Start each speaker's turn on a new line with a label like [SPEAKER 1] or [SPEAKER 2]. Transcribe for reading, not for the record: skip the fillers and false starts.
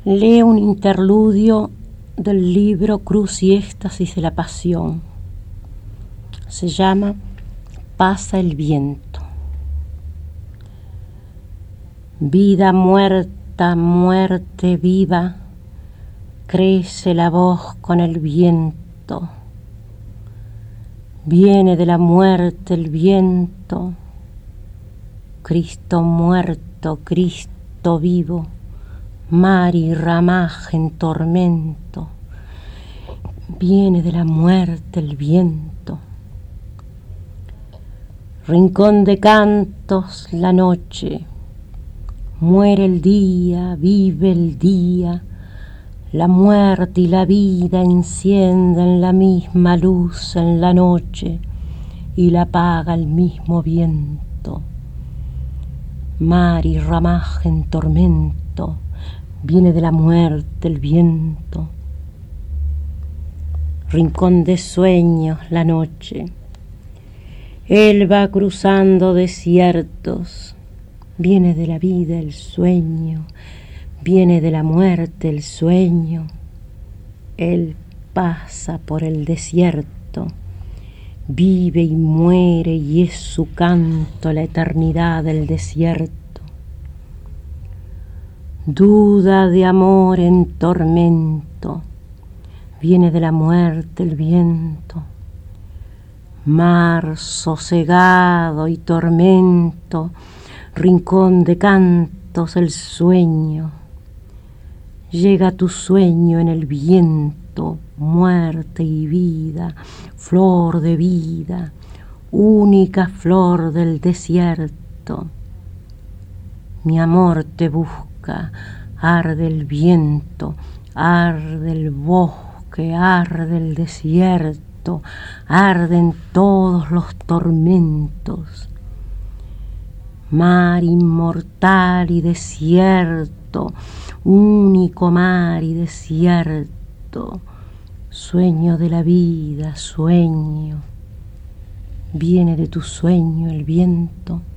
[SPEAKER 1] Lee un interludio del libro Cruz y Éxtasis de la Pasión. Se llama Pasa el viento. Vida muerta, muerte viva, crece la voz con el viento. Viene de la muerte el viento, Cristo muerto, Cristo vivo, mar y ramaje en tormento. Viene de la muerte el viento. Rincón de cantos la noche, muere el día, vive el día, la muerte y la vida encienden la misma luz en la noche y la apaga el mismo viento. Mar y ramaje en tormento, viene de la muerte el viento. Rincón de sueños la noche, él va cruzando desiertos, viene de la vida el sueño, viene de la muerte el sueño. Él pasa por el desierto, vive y muere y es su canto la eternidad del desierto. Duda de amor en tormento, viene de la muerte el viento. Mar sosegado y tormento, rincón de cantos el sueño. Llega tu sueño en el viento, muerte y vida, flor de vida, única flor del desierto. Mi amor te busca, arde el viento, arde el bosque, arde el desierto, arden todos los tormentos. Mar inmortal y desierto, único mar y desierto, sueño de la vida, sueño. Viene de tu sueño el viento.